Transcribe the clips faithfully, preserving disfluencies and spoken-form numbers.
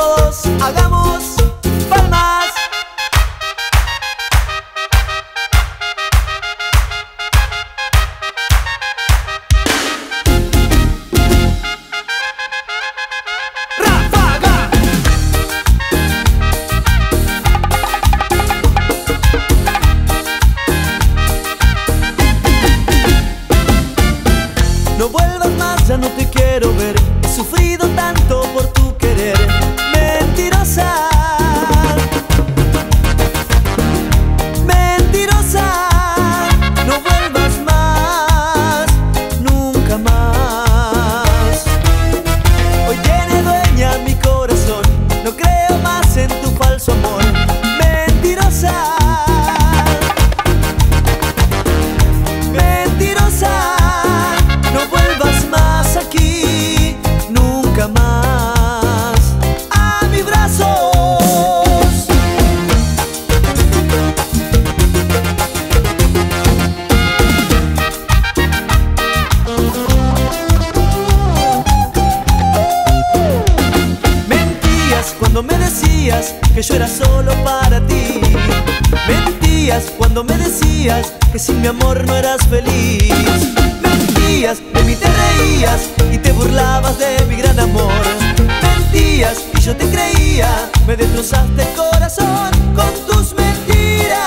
todos hagamos palmas. ¡Ráfaga! No vuelvas más, ya no te quiero ver. He sufrido tanto por tu querer, mentirosa. Mentirosa, no vuelvas más, nunca más. Hoy tiene dueña mi corazón, no creo más en tu falso amor. Mentirosa, mentirosa, no vuelvas más aquí, nunca más a mis brazos. Mentías cuando me decías que yo era solo para ti. Mentías cuando me decías que sin mi amor no eras feliz. Mentías, de mí te reías y te burlabas de mi gran amor. Mentías y yo te creía, me destrozaste el corazón con tus mentiras.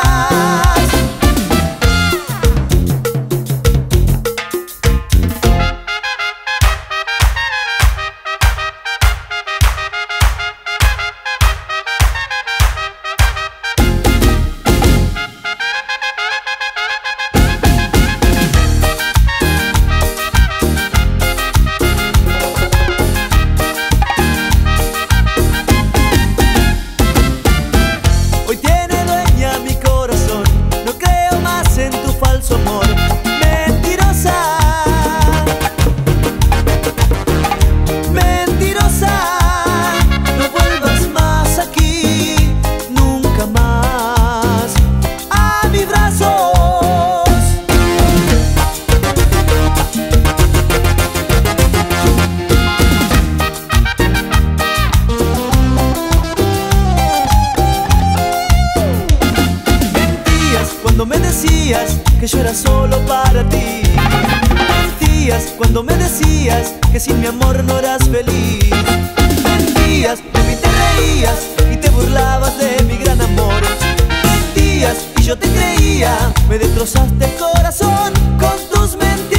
Hoy tiene dueña mi corazón, no creo más en tu falso amor. Mentirosa, mentirosa, no vuelvas más aquí, nunca más a mis brazos. Cuando me decías que yo era solo para ti. Mentías cuando me decías que sin mi amor no eras feliz. Mentías, de mí te reías y te burlabas de mi gran amor. Mentías y yo te creía, me destrozaste el corazón con tus mentiras.